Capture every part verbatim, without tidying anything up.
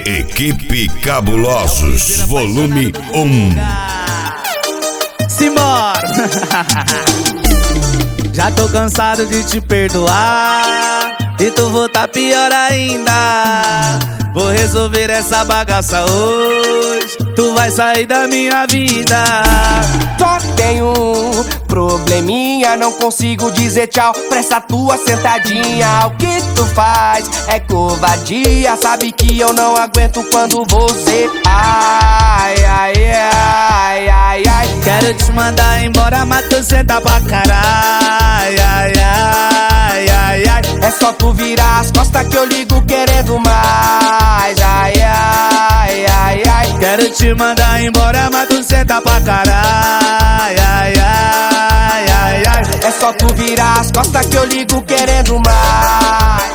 Equipe Cabulosos, volume um. Simbora! Já tô cansado de te perdoar e tu voltar pior ainda. Vou resolver essa bagaça hoje, tu vai sair da minha vida. Só tenho um probleminha, não consigo dizer tchau pra essa tua sentadinha. O que tu faz é covardia, sabe que eu não aguento quando você ai, ai, ai, ai, ai. Quero te mandar embora, mas tu senta pra caralho. Ai, ai, ai, ai. É só tu virar as costas que eu ligo querendo mais. Ai, ai, ai, ai. Quero te mandar embora, mas tu senta pra caralho. Ai, ai, ai, ai. É só tu virar as costas que eu ligo querendo mais.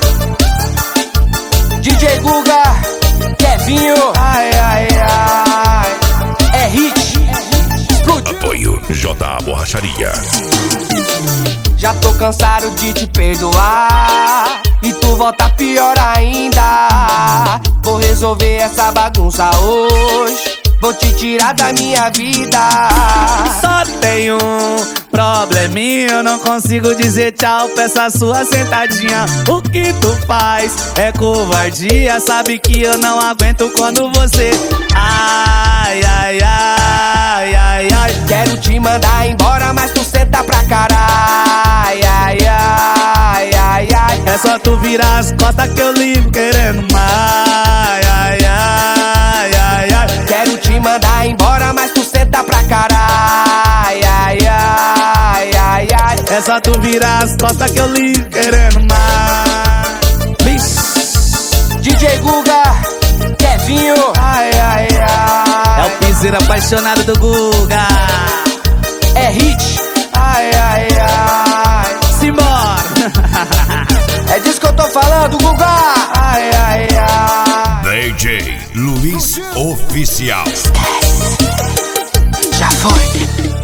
D J Guga, Kevinho, ai, ai, ai. É hit. Apoio J A Borracharia. Já tô cansado de te perdoar e tu volta pior ainda. Vou resolver essa bagunça hoje, vou te tirar da minha vida. Só tenho um probleminha, eu não consigo dizer tchau pra essa sua sentadinha. O que tu faz é covardia, sabe que eu não aguento quando você ai, ai, ai, ai, ai. Quero te mandar embora, mas tu senta pra caralho. Ai, ai, ai, ai, ai. É só tu virar as costas que eu ligo querendo mais. Ai, ai, ai, ai. Quero te mandar embora, mas tu senta pra caralho. Ai, ai, ai, ai. É só tu virar as costas que eu ligo querendo mais. Bicho. D J Guga, Kevinho, ai, ai, ai. É o piseiro apaixonado do Guga. É hit, ai, ai, ai. Simbora! É disso que eu tô falando, Guga. Ai, ai, ai. D J Luiz Oficial. Já foi.